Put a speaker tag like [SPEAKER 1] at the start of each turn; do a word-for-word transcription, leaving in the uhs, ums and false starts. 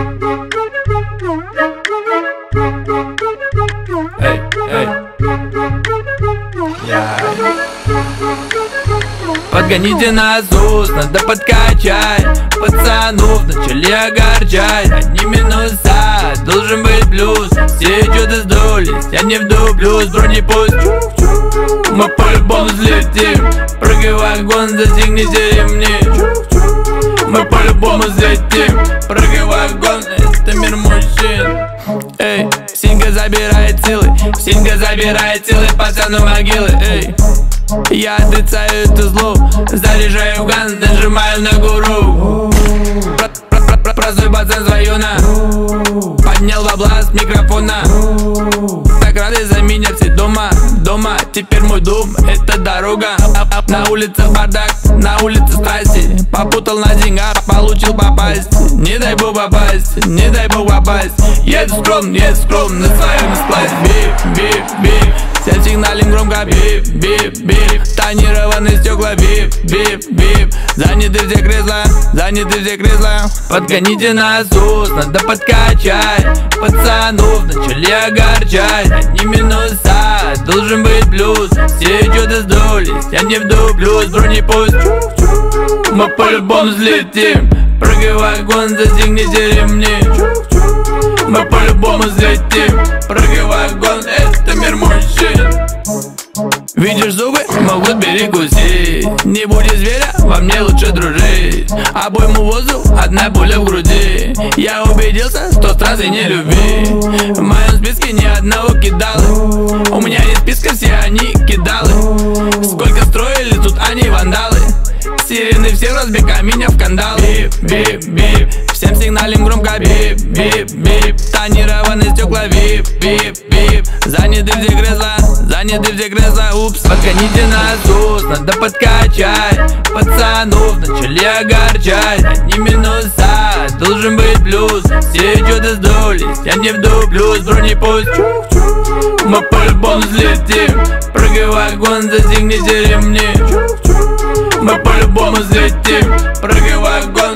[SPEAKER 1] Эй, эй. Я. Подгоните на ЗУС, надо подкачать. Пацанов начали огорчать. Одни минуса, должен быть плюс. Все что-то сдулись, я не вдуплюсь. Бронепост, мы по-любому взлетим. Прыгай в вагон, застегните ремни. Мы по-любому взлетим. Прыгай в вагон, это мир мужчин. Эй, Синька забирает силы, Синька забирает силы, пацану могилы. Эй, я отрицаю это зло, заряжаю ган, нажимаю на гуру. Простой пацан с района, поднял бабла с микрофона. Так рады за меня все дома, дома. Теперь мой дом, это дорога. На улице бардак, на улице страсти. Попутал на деньгах, получил попасть. Не дай бог попасть, не дай бог попасть. Еду скромно, еду скромно, на своем складе. Бип, бип, бип. Всем сигналим громко, бип, бип, бип. Тонированные стекла, бип, бип, бип. Заняты все кресла, заняты все кресла. Подгоните на ЗУС, надо подкачать. Пацанов начали огорчать. Одни минуса, должен быть плюс. Все что-то сдулись, я не вдуплюсь. Бронепост, мы по-любому взлетим. Прыгай в вагон, застегните ремни. Мы по-любому взлетим. Прыгай в вагон, это мир мужчин. Видишь зубы, могут перекусить. Не будет зверя, во мне лучше дружить. Обойму воздух, одна пуля в груди. Я убедился, что страсти не любви. В моем списке ни одного кидалы. У меня нет списка, все они кидалы. Сколько строили, тут они вандалы. Сирены всех разбега меня в кандал. Бип, бип, бип. Всем сигналим громко, бип, бип, бип. Тонированные стекла, бип, бип, бип. Заняты все кресла, заняты все кресла, упс. Подгоните на ЗУС, надо подкачать. Пацанов начали огорчать. Одни минуса, должен быть плюс. Все что-то сдулись, я не вдуплюсь. Бронепост, мы по-любому взлетим. Прыгай в вагон, застегните ремни. Мы по-любому взлетим. Прыгай в вагон.